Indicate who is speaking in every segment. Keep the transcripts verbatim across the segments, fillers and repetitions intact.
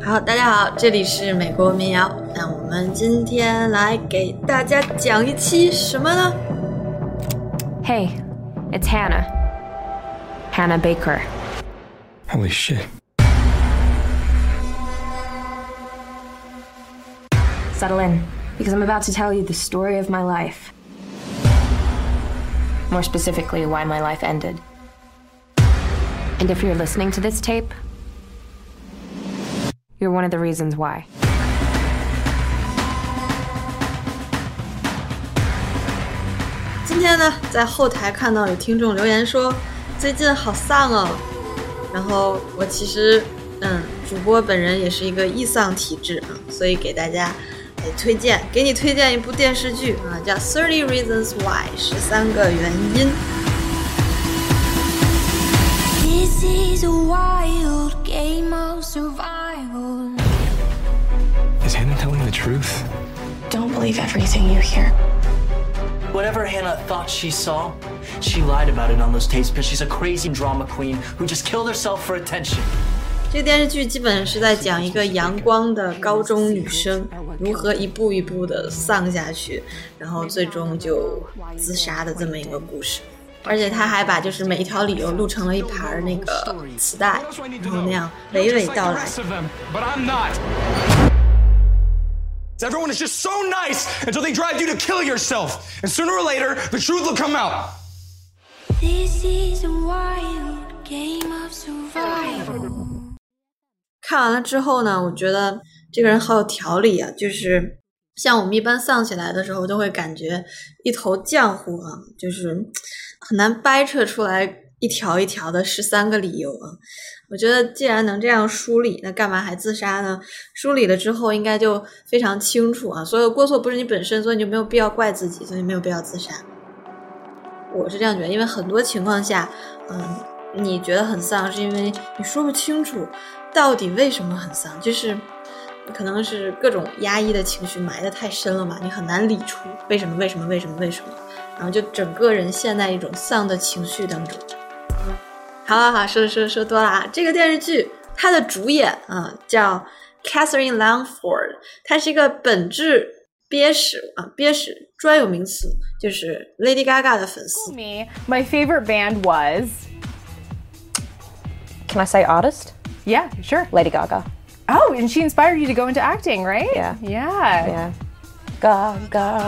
Speaker 1: 好，大家好，这里是美国民谣。那我们今天来给大家讲一期什么呢？
Speaker 2: Hey, it's Hannah. Hannah Baker.
Speaker 3: Holy shit.
Speaker 2: Settle in, because I'm about to tell you the story of my life. More specifically, why my life ended. And if you're listening to this tape, you're one of the reasons why.
Speaker 1: 今天呢，在后台看到有听众留言说，最近好丧哦。然后我其实，嗯，主播本人也是一个易丧体质啊，所以给大家来推荐，给你推荐一部电视剧啊，叫《thirty Reasons Why》，十三个原因。
Speaker 4: This is a wild game of survival.
Speaker 3: Is Hannah telling the truth?
Speaker 5: Don't believe everything you hear.
Speaker 6: Whatever Hannah thought she saw, she lied about it on those tapes because she's a crazy drama queen who just killed herself for attention.
Speaker 1: 这个电视剧基本是在讲一个阳光的高中女生如何一步一步的丧下去，然后最终就自杀的这么一个故事。而且他还把就是每一条理由录成了一盘那个磁带，然后那样娓娓道来。
Speaker 3: Everyone is just so nice until they drive you to kill yourself. And sooner or later, the truth will come out.
Speaker 4: This is a wild game of survival.
Speaker 1: 看完了之后呢，我觉得这个人好有条理啊，就是像我们一般丧起来的时候，都会感觉一头浆糊啊，就是很难掰扯出来一条一条的十三个理由啊。我觉得既然能这样梳理，那干嘛还自杀呢？梳理了之后应该就非常清楚啊，所有过错不是你本身，所以你就没有必要怪自己，所以没有必要自杀。我是这样觉得，因为很多情况下嗯，你觉得很丧是因为你说不清楚到底为什么很丧，就是可能是各种压抑的情绪埋得太深了嘛，你很难理出为什么为什么为什么为什么，然后就整个人陷在一种丧的情绪当中。好好好，说说说多了啊！这个电视剧它的主演啊叫 Catherine Langford， 她是一个本质憋屎啊，憋屎专有名词，就是 Lady Gaga 的粉丝。
Speaker 7: Me, my favorite band was.
Speaker 2: Can I say artist?
Speaker 7: Yeah, sure.
Speaker 2: Lady Gaga.
Speaker 7: Oh, and she inspired you to go into acting, right?
Speaker 2: Yeah.
Speaker 7: Yeah.
Speaker 2: Yeah. Gaga.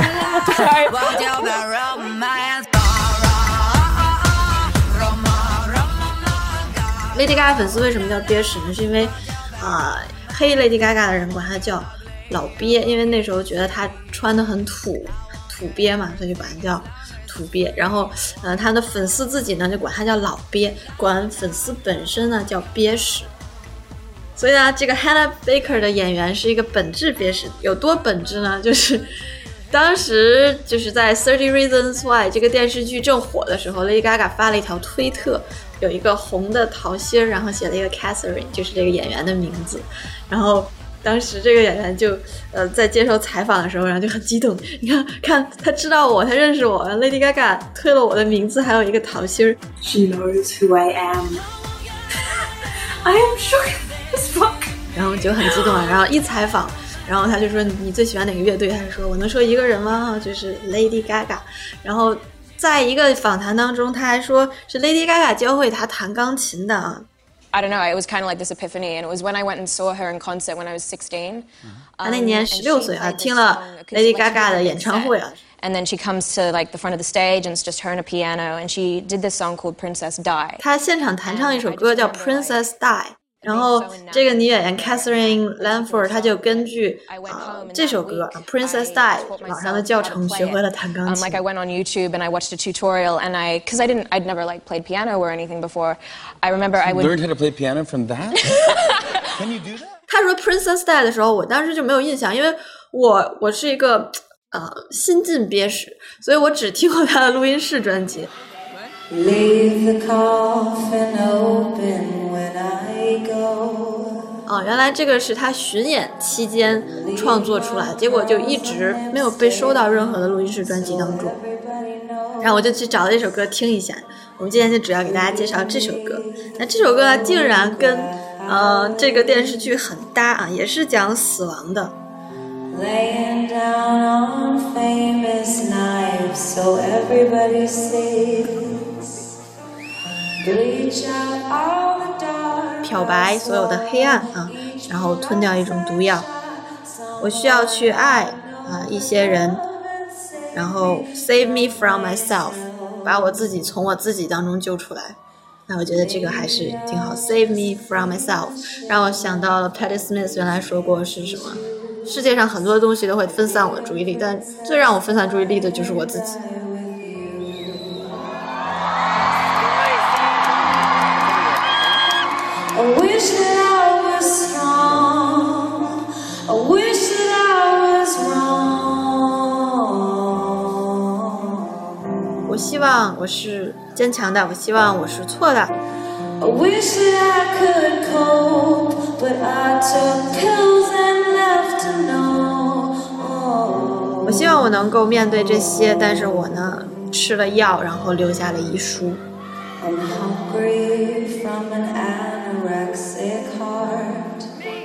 Speaker 1: Lady Gaga 粉丝为什么叫憋屎呢？是因为啊、呃，黑 Lady Gaga 的人管她叫老鳖，因为那时候觉得她穿得很土，土鳖嘛，所以就管她叫土鳖。然后，呃，她的粉丝自己呢就管她叫老鳖，管粉丝本身呢叫憋屎。所以呢，这个 Hannah Baker 的演员是一个本质憋屎，有多本质呢？就是当时就是在thirty Reasons Why 这个电视剧正火的时候 ，Lady Gaga 发了一条推特。有一个红的桃心，然后写了一个 Catherine， 就是这个演员的名字。然后当时这个演员就呃在接受采访的时候，然后就很激动，你看看他知道我，他认识我 ，Lady Gaga 推了我的名字，还有一个桃心。
Speaker 5: She knows who I am. I am shook as fuck.
Speaker 1: 然后就很激动啊，然后一采访，然后他就说你最喜欢哪个乐队？他就说我能说一个人吗？就是 Lady Gaga。然后在一个访谈当中，他还说是 Lady Gaga 教会他弹钢琴的啊。
Speaker 8: I don't know, it was kind of like this epiphany, and it was when I went and saw her in concert when I was sixteen.
Speaker 1: 他那年十六岁啊，听了 Lady Gaga 的演唱会啊。
Speaker 8: And then she comes to like the front of the stage, and it's just her and a piano, and she did this song called Princess Die.
Speaker 1: 她现场弹唱一首歌叫 Princess Die。然后这个女演员 Catherine Langford 她就根据、呃、这首歌 Princess Die 网上的教程学会了弹钢琴。
Speaker 8: Um, like I went on YouTube and I watched a tutorial and I, because I didn't, I'd never like played piano or anything before. I remember I would
Speaker 3: learn how to play piano from that. Can you do that?
Speaker 1: 她说 Princess Die 的时候，我当时就没有印象，因为我我是一个呃新晋憋屎，所以我只听过她的录音室专辑。Leave the coffin open when I go. 哦，原来这个是他巡演期间创作出来，结果就一直没有被收到任何的录音室专辑当中。然后我就去找了这首歌听一下。我们今天就主要给大家介绍这首歌。那这首歌呢，竟然跟呃，这个电视剧很搭啊，也是讲死亡的。
Speaker 4: Laying down on famous knives so everybody sees. Bleach out all the dark.
Speaker 1: 漂白所有的黑暗啊，然后吞掉一种毒药。我需要去爱啊一些人，然后 save me from myself， 把我自己从我自己当中救出来。那我觉得这个还是挺好 ，save me from myself， 让我想到了 Patti Smith 原来说过是什么？世界上很多东西都会分散我的注意力，但最让我分散注意力的就是我自己。
Speaker 4: I wish that I was strong. I wish that I was wrong.
Speaker 1: 我希望我是坚强的，我希望我是错的。
Speaker 4: I wish that I could cope, but I took pills and left to know.
Speaker 1: 我希望我能够面对这些，但是我呢，吃了药，然后留下了遗书。
Speaker 4: I'm hungry from an anorexic heart.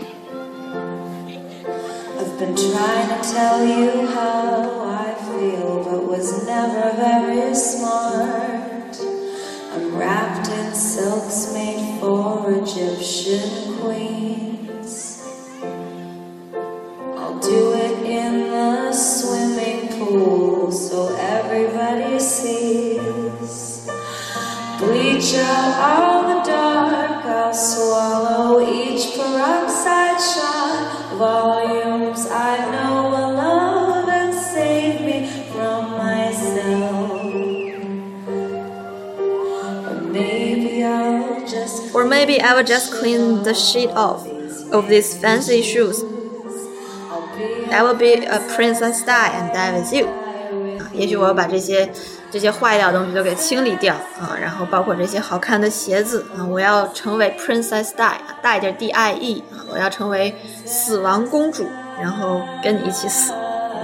Speaker 4: I've been trying to tell you how I feel, but was never very smart. I'm wrapped in silks made for Egyptian queens. I'll do it in the swimming pool so everybody sees. Bleach out all the dark, I'll swallow each peroxide shot. Volumes I know will love and save me from myself. Or maybe I'll just
Speaker 1: Or maybe I will just clean the shit off of these fancy shoes. I will be a princess die and die with you. 啊，也许我要把这些这些坏掉的东西都给清理掉啊，然后包括这些好看的鞋子啊，我要成为 princess die， die 就是 D I E 啊，我要成为死亡公主，然后跟你一起死。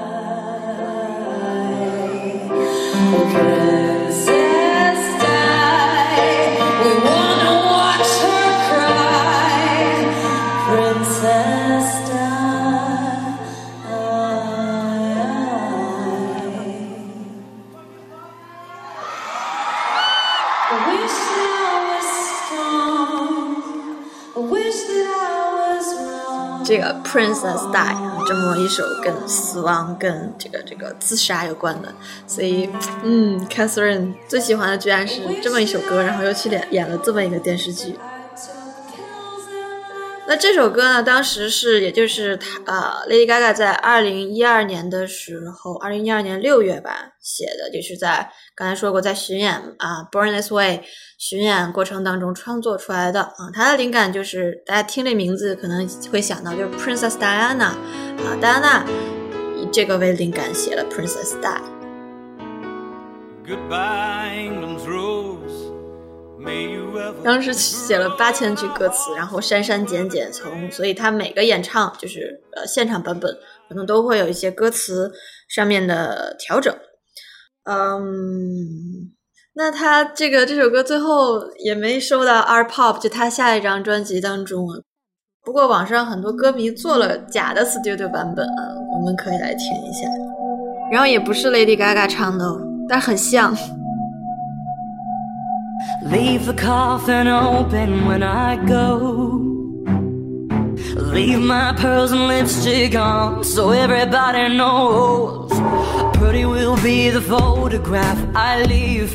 Speaker 1: 这个 Princess Die 这么一首跟死亡跟这个这个自杀有关的，所以嗯 Catherine 最喜欢的居然是这么一首歌，然后又去演演了这么一个电视剧。那这首歌呢，当时是也就是他呃 Lady Gaga 在二零一二年的时候，二零一二年六月吧写的，就是在刚才说过在巡演啊 Born This Way 巡演过程当中创作出来的啊。它的灵感就是大家听这名字可能会想到就是 Princess Diana 啊，戴安娜以这个为灵感写了 Princess Die。Goodbye England's rose。当时写了八千句歌词，然后删删减减，从所以他每个演唱就是呃现场版本可能都会有一些歌词上面的调整。嗯，那他这个这首歌最后也没收到 Art Pop 就他下一张专辑当中啊。不过网上很多歌迷做了假的 studio 版本啊，我们可以来听一下。然后也不是 Lady Gaga 唱的哦，但很像。
Speaker 9: Leave the coffin open when I go. Leave my pearls and lipstick on so everybody knows. Pretty will be the photograph I leave.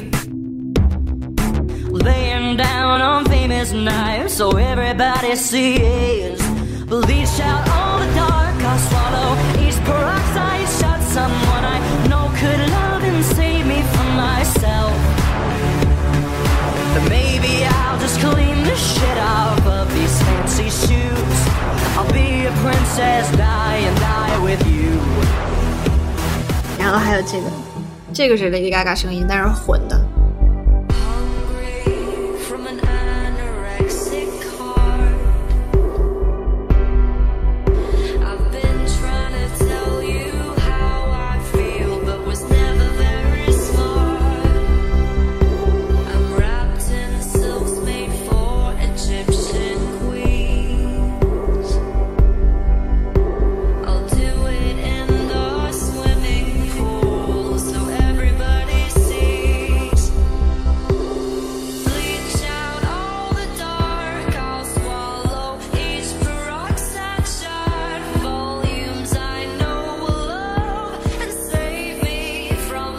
Speaker 9: Laying down on famous knives so everybody sees. Bleach out all the dark, I'll swallow each peroxide shot. Someone I know could love and save me from myself.But maybe I'll just clean the shit off of these fancy shoes. I'll be a princess, die and die with you.
Speaker 1: 然后还有这个，这个是 Lady Gaga 声音，但是混的。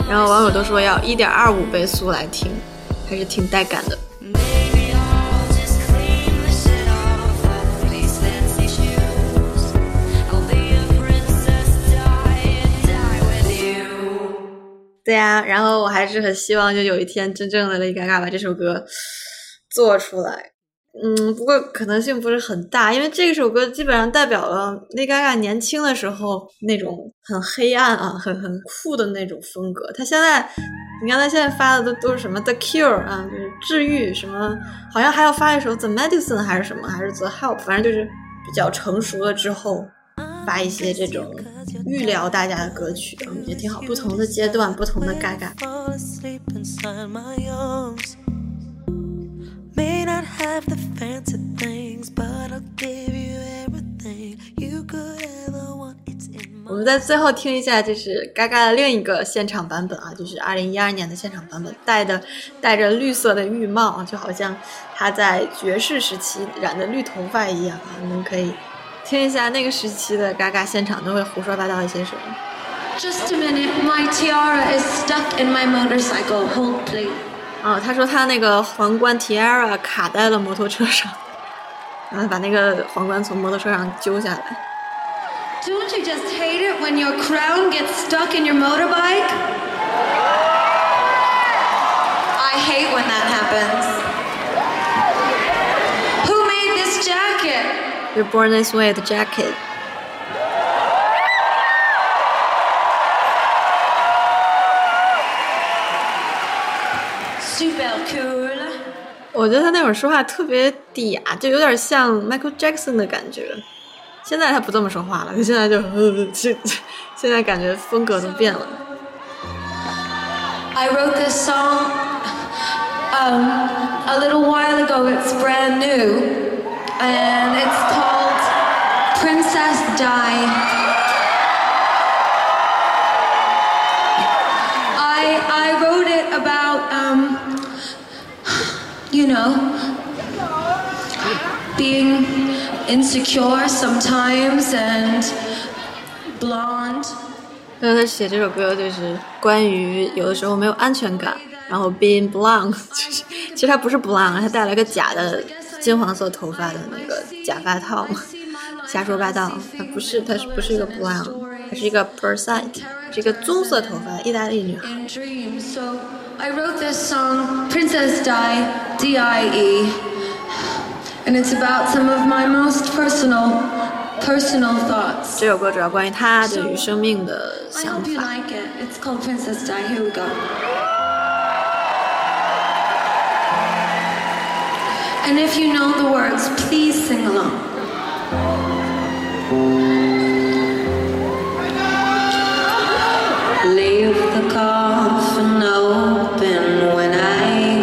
Speaker 1: 然后网友都说要 一点二五 倍速来听，还是挺带感的。对呀、啊，然后我还是很希望就有一天真正的 Lady Gaga 把这首歌做出来。嗯，不过可能性不是很大，因为这首歌基本上代表了 Lady Gaga 年轻的时候那种很黑暗啊、很很酷的那种风格。他现在，你看他现在发的都都是什么 The Cure 啊，就是治愈什么，好像还要发一首 The Medicine 还是什么，还是 The Help， 反正就是比较成熟了之后发一些这种预疗大家的歌曲，嗯，也挺好。不同的阶段，不同的 Gaga。May not have the fancy things, but I'll give you everything you could ever want. It's in my... 我们在最后听一下，就是 Gaga 的另一个现场版本啊，就是二零一二年的现场版本，戴的戴着绿色的浴帽，就好像他在爵士时期染的绿头发一样啊。你们可以听一下那个时期的 Gaga 现场都会胡说八道一些什么。
Speaker 10: Just a minute, my tiara is stuck in my motorcycle. Hold, please.
Speaker 1: 哦，他说他那个皇冠 tiara 卡在了摩托车上，然后把那个皇冠从摩托车上揪下来。
Speaker 10: Don't you just hate it when your crown gets stuck in your motorbike? I hate when that happens. Who made this jacket?
Speaker 1: You're born this way, the jacket.
Speaker 10: Super cool.
Speaker 1: 我觉得他那会儿说话特别嗲，就有点像 Michael Jackson 的感觉。现在他不这么说话了，他现在就呃，现在感觉风格都变了。
Speaker 10: I wrote this song um, a little while ago. It's brand new, and it's called Princess Di. I I wrote it about um, you know, being insecure sometimes and blonde.
Speaker 1: 然后他写这首歌就是关于有的时候没有安全感，然后 being blonde， 就是其实他不是 blonde， 他戴了个假的金黄色头发的那个假发套嘛，瞎说八道。他不是，他是不是一个 blonde， 他是一个 Persite， 是一个棕色头发的意大利女孩。
Speaker 10: So I wrote this song, Princess Di, D I E, and it's about some of my most personal.Personal thoughts.
Speaker 1: 这首歌主要关于他对于生命的想法。
Speaker 10: I hope you like it. It's called Princess Di. Here we go. And if you know the words, please sing along. Leave the coffin open when I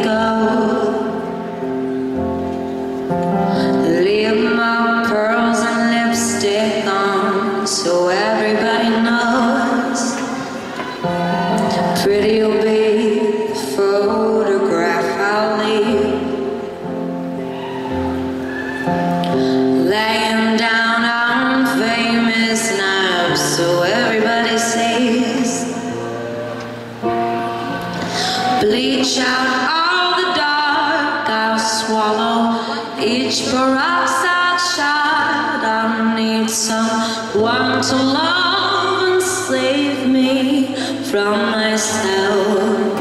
Speaker 10: go.Leave my pearls and lipstick on so everybody knows. Pretty will be the photograph I'll leave. Laying down on famous nerves so everybody sees. Bleach out all the dark, I'll swallow each peroxide shot. I need someone to love and save me from myself.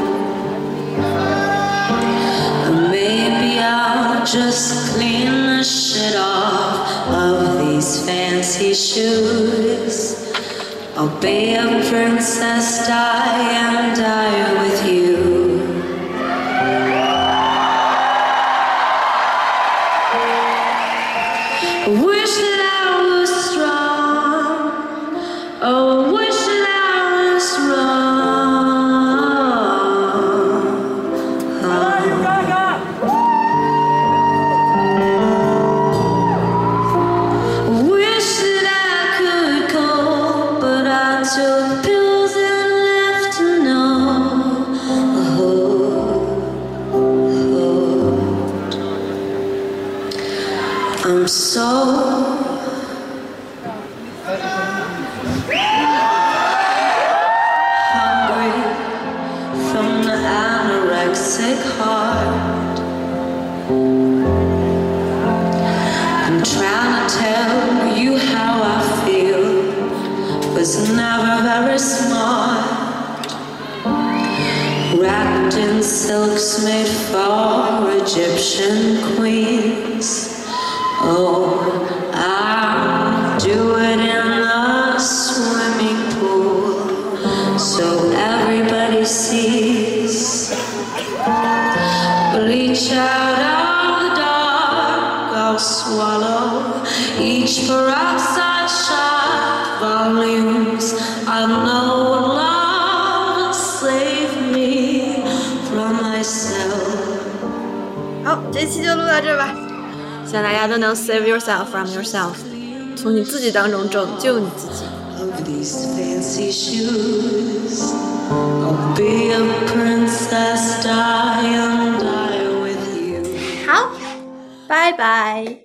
Speaker 10: Maybe I'll just clean the shit off of these fancy shoes. I'll be a princess, die and die with you. Wish that I was strong. Oh, wish that I was strong. Oh. Wish that I could cope, but I took pills and left to know.
Speaker 4: anorexic heart. I'm trying to tell you how I feel, was never very smart. Wrapped in silks made for Egyptian queens. Oh, I'll do it in the swimming pool so everybody sees. Bleach out of the dark, I'll swallow each peroxide shot. Volumes I know love will save me from myself.
Speaker 1: 好，这期就录到这吧。希望大家都能 save yourself from yourself， 从你自己当中拯救你自己。
Speaker 4: Of these fancy shoes, I'll be a princess, die and die with you.
Speaker 1: 好，拜拜。